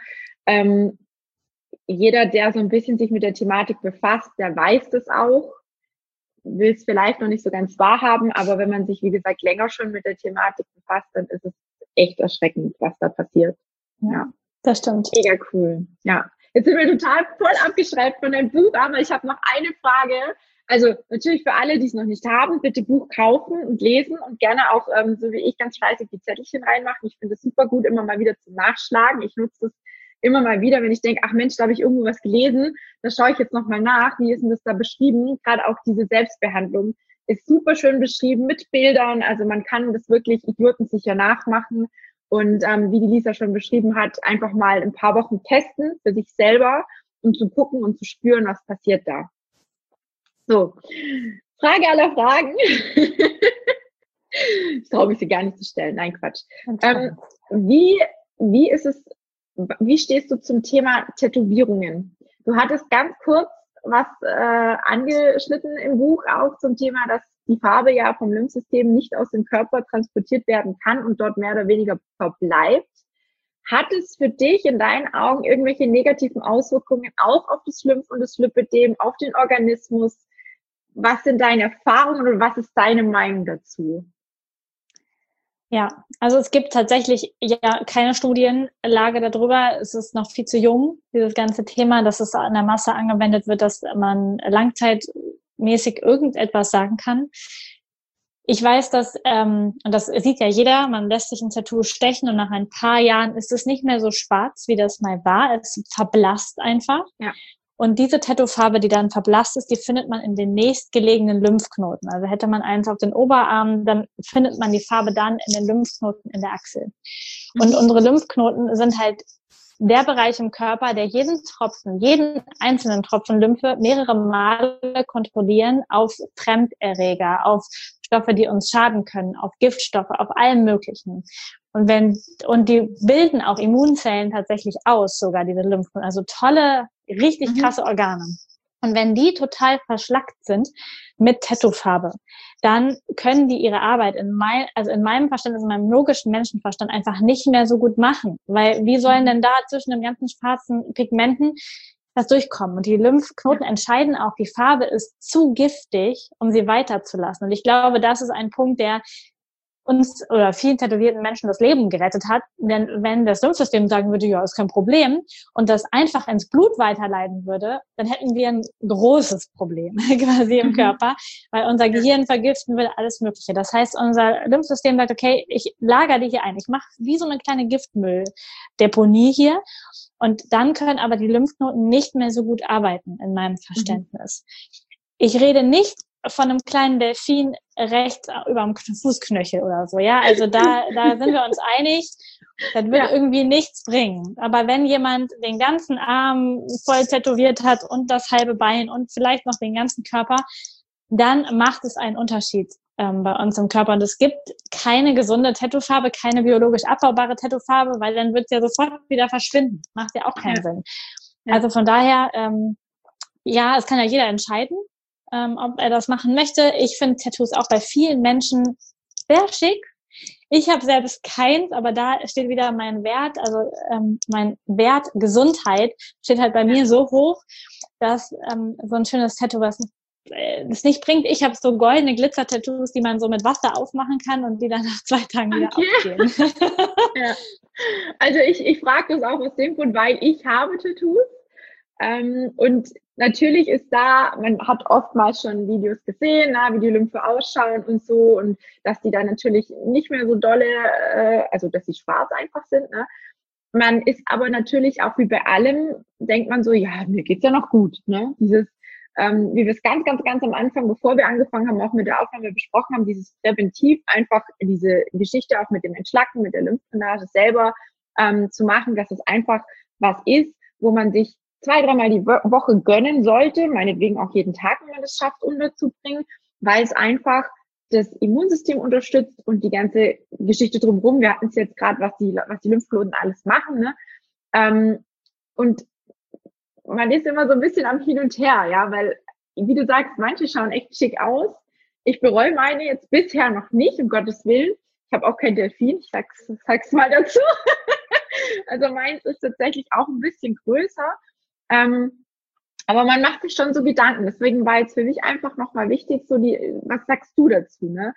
Speaker 1: Jeder, der so ein bisschen sich mit der Thematik befasst, der weiß das auch, will es vielleicht noch nicht so ganz wahrhaben, aber wenn man sich, wie gesagt, länger schon mit der Thematik befasst, dann ist es echt erschreckend, was da passiert. Ja.
Speaker 2: Das stimmt.
Speaker 1: Mega cool. Ja. Jetzt sind wir total voll abgeschreibt von deinem Buch, aber ich habe noch eine Frage. Also natürlich für alle, die es noch nicht haben, bitte Buch kaufen und lesen und gerne auch, so wie ich, ganz fleißig die Zettelchen reinmachen. Ich finde es super gut, immer mal wieder zum Nachschlagen. Ich nutze das immer mal wieder, wenn ich denke, ach Mensch, da habe ich irgendwo was gelesen, da schaue ich jetzt nochmal nach, wie ist denn das da beschrieben? Gerade auch diese Selbstbehandlung ist super schön beschrieben mit Bildern. Also man kann das wirklich idiotensicher nachmachen. Und wie die Lisa schon beschrieben hat, einfach mal ein paar Wochen testen für sich selber, um zu gucken und zu spüren, was passiert da. So, Frage aller Fragen. Ich traue mich sie gar nicht zu stellen. Nein, Quatsch. Wie ist es, wie stehst du zum Thema Tätowierungen? Du hattest ganz kurz was angeschnitten im Buch auch zum Thema, dass die Farbe ja vom Lymphsystem nicht aus dem Körper transportiert werden kann und dort mehr oder weniger verbleibt. Hat es für dich in deinen Augen irgendwelche negativen Auswirkungen auch auf das Lymph- und das Lipödem, auf den Organismus? Was sind deine Erfahrungen und was ist deine Meinung dazu?
Speaker 2: Ja, also es gibt tatsächlich keine Studienlage darüber. Es ist noch viel zu jung, dieses ganze Thema, dass es an der Masse angewendet wird, dass man langzeitmäßig irgendetwas sagen kann. Ich weiß, dass, und das sieht ja jeder, man lässt sich ein Tattoo stechen und nach ein paar Jahren ist es nicht mehr so schwarz, wie das mal war. Es verblasst einfach. Ja. Und diese Tattoofarbe, die dann verblasst ist, die findet man in den nächstgelegenen Lymphknoten. Also hätte man eins auf den Oberarm, dann findet man die Farbe dann in den Lymphknoten in der Achsel. Und unsere Lymphknoten sind halt der Bereich im Körper, der jeden einzelnen Tropfen Lymphe mehrere Male kontrollieren auf Fremderreger, auf Stoffe, die uns schaden können, auf Giftstoffe, auf allem Möglichen. Und die bilden auch Immunzellen tatsächlich aus, sogar diese Lymphknoten. Also tolle, richtig krasse Organe. Und wenn die total verschlackt sind mit Tattoofarbe, dann können die ihre Arbeit in meinem Verständnis, in meinem logischen Menschenverstand einfach nicht mehr so gut machen. Weil wie sollen denn da zwischen den ganzen schwarzen Pigmenten das durchkommen? Und die Lymphknoten entscheiden auch, die Farbe ist zu giftig, um sie weiterzulassen. Und ich glaube, das ist ein Punkt, der uns oder vielen tätowierten Menschen das Leben gerettet hat. Denn wenn das Lymphsystem sagen würde, ja, ist kein Problem, und das einfach ins Blut weiterleiten würde, dann hätten wir ein großes Problem quasi im Körper, weil unser Gehirn vergiften will, alles Mögliche. Das heißt, unser Lymphsystem sagt, okay, ich lagere die hier ein. Ich mache wie so eine kleine Giftmülldeponie hier. Und dann können aber die Lymphknoten nicht mehr so gut arbeiten, in meinem Verständnis. Ich rede nicht von einem kleinen Delfin rechts über dem Fußknöchel oder so, ja. Also da sind wir uns einig, das wird irgendwie nichts bringen. Aber wenn jemand den ganzen Arm voll tätowiert hat und das halbe Bein und vielleicht noch den ganzen Körper, dann macht es einen Unterschied bei uns im Körper. Und es gibt keine gesunde Tattoofarbe, keine biologisch abbaubare Tattoofarbe, weil dann wird es ja sofort wieder verschwinden. Macht ja auch keinen Sinn. Ja. Also von daher, es kann ja jeder entscheiden, ob er das machen möchte. Ich finde Tattoos auch bei vielen Menschen sehr schick. Ich habe selbst keins, aber da steht wieder mein Wert, also mein Wert Gesundheit steht halt bei mir so hoch, dass so ein schönes Tattoo, was es nicht bringt. Ich habe so goldene Glitzer-Tattoos, die man so mit Wasser aufmachen kann und die dann nach 2 Tagen wieder abgehen.
Speaker 1: Ja. Also ich frage das auch aus dem Grund, weil ich habe Tattoos. Und natürlich ist da, man hat oftmals schon Videos gesehen, wie die Lymphe ausschauen und so, und dass die dann natürlich nicht mehr so dolle, also dass sie schwarz einfach sind. Ne? Man ist aber natürlich auch wie bei allem, denkt man so, ja, mir geht's ja noch gut. Ne? Dieses, wie wir es ganz am Anfang, bevor wir angefangen haben, auch mit der Aufnahme besprochen haben, dieses Präventiv, einfach diese Geschichte auch mit dem Entschlacken, mit der Lymphdrainage selber zu machen, dass es einfach was ist, wo man sich 2-3 Mal die Woche gönnen sollte, meinetwegen auch jeden Tag, wenn man das schafft, unterzubringen, weil es einfach das Immunsystem unterstützt und die ganze Geschichte drumherum. Wir hatten es jetzt gerade, was die Lymphknoten alles machen, ne? Und man ist immer so ein bisschen am Hin und Her, ja, weil, wie du sagst, manche schauen echt schick aus. Ich bereue meine jetzt bisher noch nicht, um Gottes Willen. Ich habe auch kein Delfin, ich sag's mal dazu. Also meins ist tatsächlich auch ein bisschen größer. Aber man macht sich schon so Gedanken. Deswegen war jetzt für mich einfach nochmal wichtig, was sagst du dazu, ne?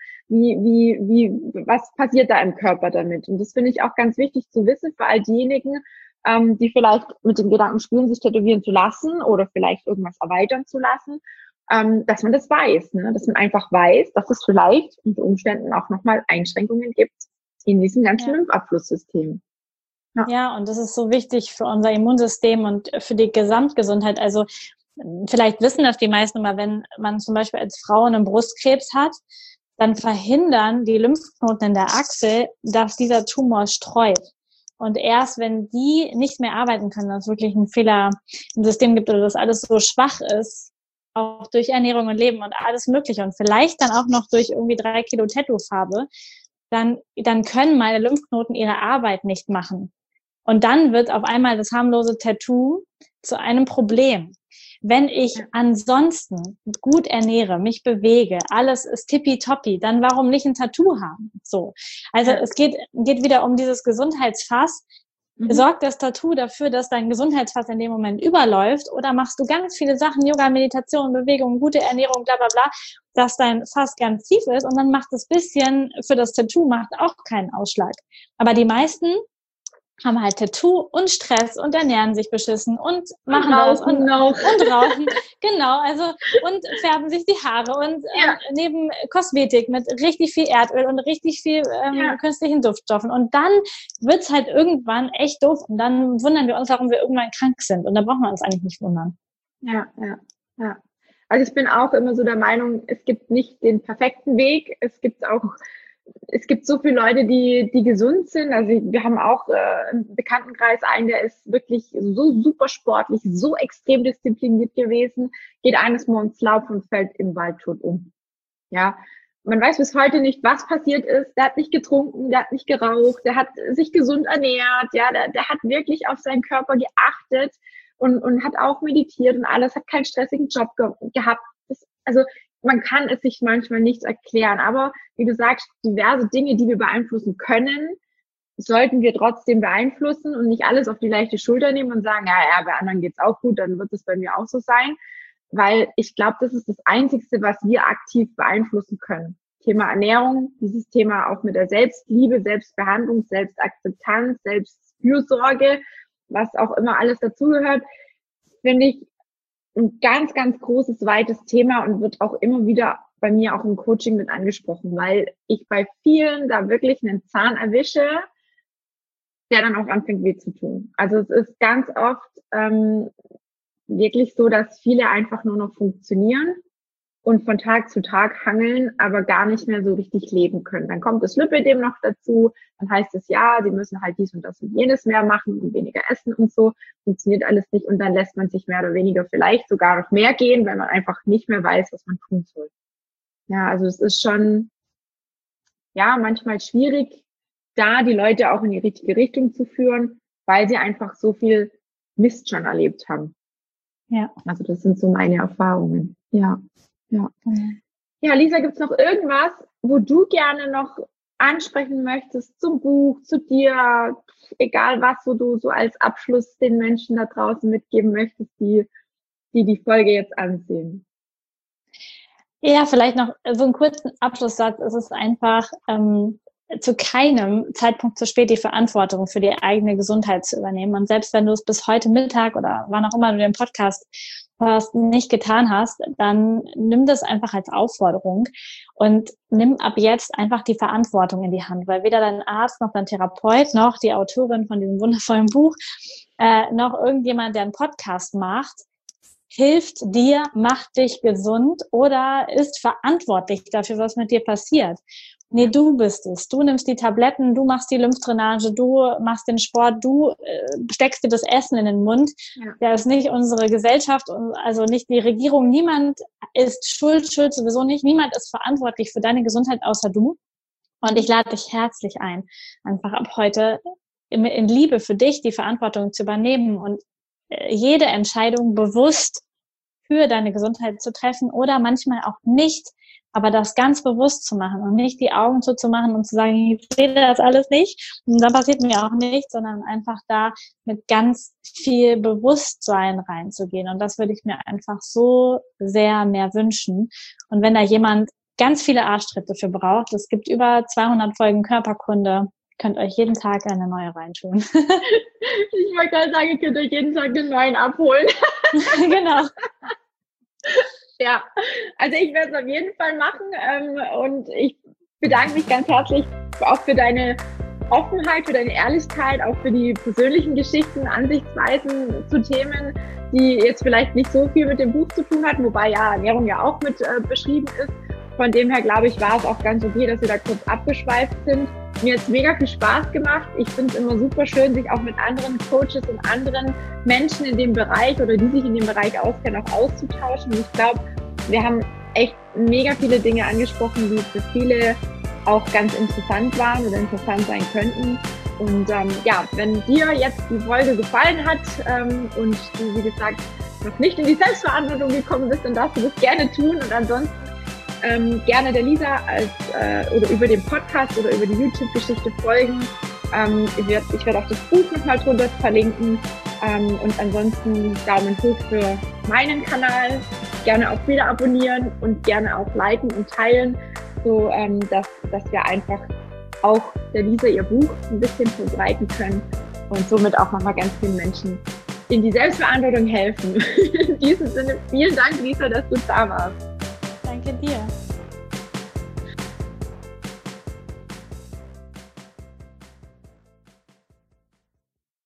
Speaker 1: Was passiert da im Körper damit? Und das finde ich auch ganz wichtig zu wissen für all diejenigen, die vielleicht mit dem Gedanken spielen, sich tätowieren zu lassen oder vielleicht irgendwas erweitern zu lassen, dass man das weiß, ne? Dass man einfach weiß, dass es vielleicht unter Umständen auch nochmal Einschränkungen gibt in diesem ganzen Lymphabflusssystem.
Speaker 2: Ja, und das ist so wichtig für unser Immunsystem und für die Gesamtgesundheit. Also vielleicht wissen das die meisten, aber wenn man zum Beispiel als Frau einen Brustkrebs hat, dann verhindern die Lymphknoten in der Achsel, dass dieser Tumor streut. Und erst wenn die nicht mehr arbeiten können, dass es wirklich einen Fehler im System gibt oder dass alles so schwach ist, auch durch Ernährung und Leben und alles Mögliche und vielleicht dann auch noch durch irgendwie 3 Kilo Tattoo-Farbe, dann können meine Lymphknoten ihre Arbeit nicht machen. Und dann wird auf einmal das harmlose Tattoo zu einem Problem. Wenn ich ansonsten gut ernähre, mich bewege, alles ist tippitoppi, dann warum nicht ein Tattoo haben? So. Also es geht wieder um dieses Gesundheitsfass. Sorgt das Tattoo dafür, dass dein Gesundheitsfass in dem Moment überläuft, oder machst du ganz viele Sachen, Yoga, Meditation, Bewegung, gute Ernährung, bla bla bla, dass dein Fass ganz tief ist und dann macht das bisschen für das Tattoo macht auch keinen Ausschlag. Aber die meisten haben halt Tattoo und Stress und ernähren sich beschissen und machen das und rauchen. Genau, also und färben sich die Haare und neben Kosmetik mit richtig viel Erdöl und richtig viel künstlichen Duftstoffen. Und dann wird's halt irgendwann echt doof und dann wundern wir uns, warum wir irgendwann krank sind. Und da braucht man uns eigentlich nicht wundern.
Speaker 1: Ja. Also ich bin auch immer so der Meinung, es gibt nicht den perfekten Weg. Es gibt so viele Leute, die gesund sind. Also wir haben auch im Bekanntenkreis einen, der ist wirklich so super sportlich, so extrem diszipliniert gewesen, geht eines Morgens laufen und fällt im Wald tot um. Ja, man weiß bis heute nicht, was passiert ist. Der hat nicht getrunken, der hat nicht geraucht, der hat sich gesund ernährt, ja, der hat wirklich auf seinen Körper geachtet und hat auch meditiert und alles, hat keinen stressigen Job gehabt. Also man kann es sich manchmal nicht erklären, aber wie du sagst, diverse Dinge, die wir beeinflussen können, sollten wir trotzdem beeinflussen und nicht alles auf die leichte Schulter nehmen und sagen, ja, bei anderen geht's auch gut, dann wird es bei mir auch so sein, weil ich glaube, das ist das Einzigste, was wir aktiv beeinflussen können. Thema Ernährung, dieses Thema auch mit der Selbstliebe, Selbstbehandlung, Selbstakzeptanz, Selbstfürsorge, was auch immer alles dazugehört, finde ich ein ganz großes, weites Thema und wird auch immer wieder bei mir auch im Coaching mit angesprochen, weil ich bei vielen da wirklich einen Zahn erwische, der dann auch anfängt weh zu tun. Also es ist ganz oft wirklich so, dass viele einfach nur noch funktionieren und von Tag zu Tag hangeln, aber gar nicht mehr so richtig leben können. Dann kommt das Lipödem noch dazu, dann heißt es, ja, sie müssen halt dies und das und jenes mehr machen und weniger essen und so, funktioniert alles nicht und dann lässt man sich mehr oder weniger vielleicht sogar noch mehr gehen, weil man einfach nicht mehr weiß, was man tun soll. Ja, also es ist schon, ja, manchmal schwierig, da die Leute auch in die richtige Richtung zu führen, weil sie einfach so viel Mist schon erlebt haben.
Speaker 2: Ja.
Speaker 1: Also das sind so meine Erfahrungen. Ja. Ja, Lisa, gibt's noch irgendwas, wo du gerne noch ansprechen möchtest zum Buch, zu dir, egal was, wo du so als Abschluss den Menschen da draußen mitgeben möchtest, die Folge jetzt ansehen.
Speaker 2: Ja, vielleicht noch so einen kurzen Abschlusssatz. Es ist einfach zu keinem Zeitpunkt zu spät, die Verantwortung für die eigene Gesundheit zu übernehmen. Und selbst wenn du es bis heute Mittag oder wann auch immer du den Podcast hörst, nicht getan hast, dann nimm das einfach als Aufforderung und nimm ab jetzt einfach die Verantwortung in die Hand, weil weder dein Arzt noch dein Therapeut noch die Autorin von diesem wundervollen Buch noch irgendjemand, der einen Podcast macht, hilft dir, macht dich gesund oder ist verantwortlich dafür, was mit dir passiert. Nee, du bist es. Du nimmst die Tabletten, du machst die Lymphdrainage, du machst den Sport, du steckst dir das Essen in den Mund. Ja. Das ist nicht unsere Gesellschaft, also nicht die Regierung. Niemand ist schuld sowieso nicht. Niemand ist verantwortlich für deine Gesundheit außer du. Und ich lade dich herzlich ein, einfach ab heute in Liebe für dich die Verantwortung zu übernehmen und jede Entscheidung bewusst für deine Gesundheit zu treffen oder manchmal auch nicht, aber das ganz bewusst zu machen und nicht die Augen zuzumachen und zu sagen, ich sehe das alles nicht und dann passiert mir auch nichts, sondern einfach da mit ganz viel Bewusstsein reinzugehen. Und das würde ich mir einfach so sehr mehr wünschen. Und wenn da jemand ganz viele Arschtritte für braucht, es gibt über 200 Folgen Körperkunde, könnt euch jeden Tag eine neue reintun.
Speaker 1: Ich wollte gerade sagen, ihr könnt euch jeden Tag den neuen abholen.
Speaker 2: Genau.
Speaker 1: Ja, also ich werde es auf jeden Fall machen und ich bedanke mich ganz herzlich auch für deine Offenheit, für deine Ehrlichkeit, auch für die persönlichen Geschichten, Ansichtsweisen zu Themen, die jetzt vielleicht nicht so viel mit dem Buch zu tun hatten, wobei ja Ernährung ja auch mit beschrieben ist. Von dem her, glaube ich, war es auch ganz okay, dass wir da kurz abgeschweift sind. Mir hat es mega viel Spaß gemacht. Ich finde es immer super schön, sich auch mit anderen Coaches und anderen Menschen in dem Bereich oder die sich in dem Bereich auskennen, auch auszutauschen. Und ich glaube, wir haben echt mega viele Dinge angesprochen, die für viele auch ganz interessant waren oder interessant sein könnten. Und ja, wenn dir jetzt die Folge gefallen hat und du, wie gesagt, noch nicht in die Selbstverantwortung gekommen bist, dann darfst du das gerne tun. Und ansonsten gerne der Lisa oder über den Podcast oder über die YouTube-Geschichte folgen. Ich werde auch das Buch nochmal drunter verlinken. Und ansonsten Daumen hoch für meinen Kanal. Gerne auch wieder abonnieren und gerne auch liken und teilen, so dass wir einfach auch der Lisa ihr Buch ein bisschen verbreiten können und somit auch nochmal ganz vielen Menschen in die Selbstverantwortung helfen. In diesem Sinne, vielen Dank, Lisa, dass du da warst.
Speaker 2: Danke dir.